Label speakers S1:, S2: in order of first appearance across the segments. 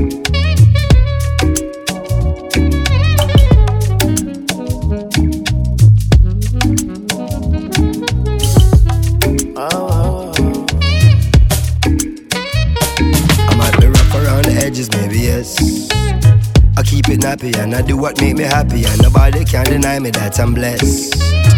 S1: Maybe yes. I keep it nappy and I do what make me happy, and nobody can deny me that I'm blessed.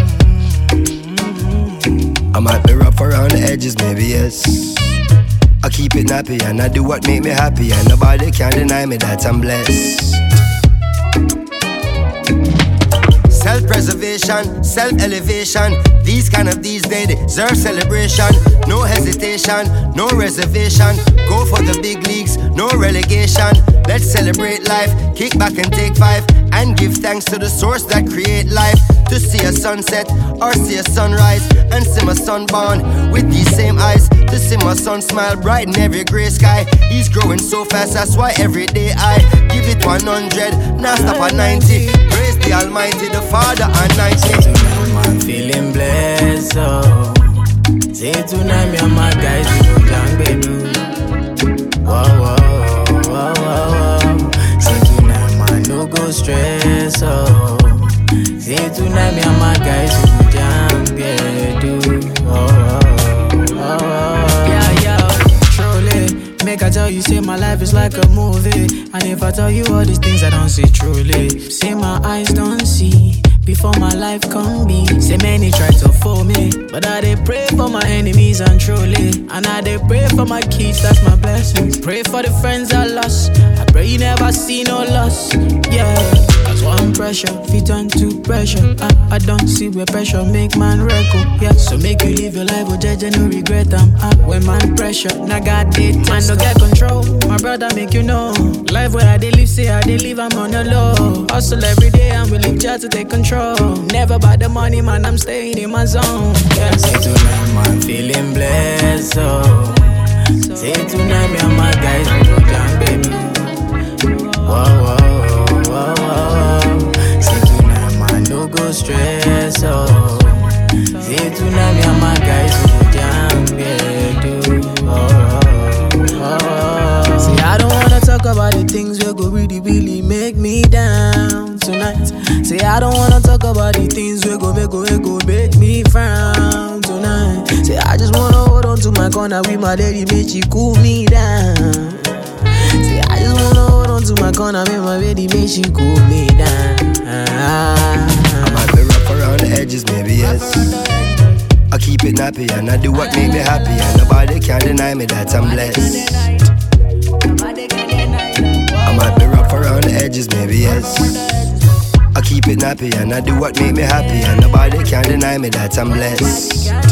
S1: I might be rough around the edges, maybe yes. I keep it nappy and I do what make me happy, and nobody can deny me that I'm blessed. Self-preservation, self-elevation. These days deserve celebration. No hesitation, no reservation. Go for the big leagues, no relegation. Let's celebrate life, kick back and take 5, and give thanks to the source that create life. To see a sunset or see a sunrise, and see my son born with these same eyes. To see my son smile bright in every grey sky. He's growing so fast, that's why every day I give it 100, now stop at 90. Praise the Almighty, the Father and 90.
S2: I'm feeling blessed, oh. Say tonight me and my guys we go down, baby. Whoa, whoa, whoa, whoa, whoa. Say tonight man no go stress, oh. Say tonight me and my guys we go down, baby. Oh, oh, oh. Yeah, yeah, truly. Make I tell you, say my life is like a movie. And if I tell you all these things I don't see truly. Say my eyes don't see before my life come be. Say many try to fool me, but I dey pray for my enemies and truly. And I dey pray for my kids, that's my blessings. Pray for the friends I lost, I pray you never see no loss. Yeah, that's why I'm pressure, fit on to pressure. I don't see where pressure make man record. Yeah, so make you live your life, oh judge no regret. I'm up when man pressure, now God did man no get control. My brother make you know, life where I dey live, say I dey live, I'm on the low. Hustle every day and we live just to take control. Never by the money, man, I'm staying in my zone. Yeah. Say tonight, man, feeling blessed, oh. Say tonight, me and my guys, we go down, baby. Whoa, whoa, whoa, whoa. Say tonight, man, no go stress, oh. Say tonight, me and my guys, we go down, baby. Oh, oh, oh. See, I don't wanna talk about the things that go really, really make me down tonight. Say I don't wanna talk about the things we go make me frown tonight. Say I just wanna hold on to my corner with my lady, make she cool me down. Say I just wanna hold on to my corner with my lady, make she cool me down.
S1: I might be rough around the edges, maybe yes. I keep it nappy and I do what make me happy, and nobody can deny me that I'm blessed. I might be rough around the edges, maybe yes. I keep it nappy and I do what make me happy, and nobody can deny me that I'm blessed.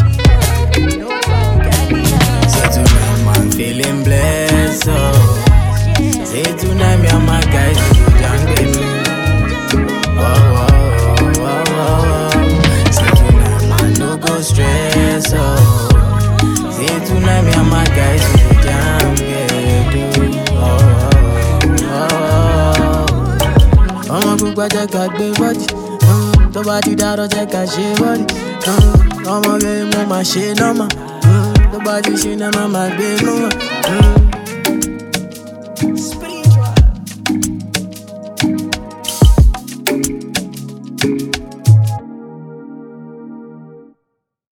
S2: Say tonight, man, feeling blessed, oh. Say tonight, me and my guys, we go down, baby. Whoa, whoa, whoa, whoa. Say tonight, man, no go stress, oh. Say tonight, me and my guys, we go down, baby. Oh, oh, oh. I'ma cook by the cat, baby. To body that don't take a shit, body. I'ma get more my shit, no ma. The body shit, no ma, my baby, no ma.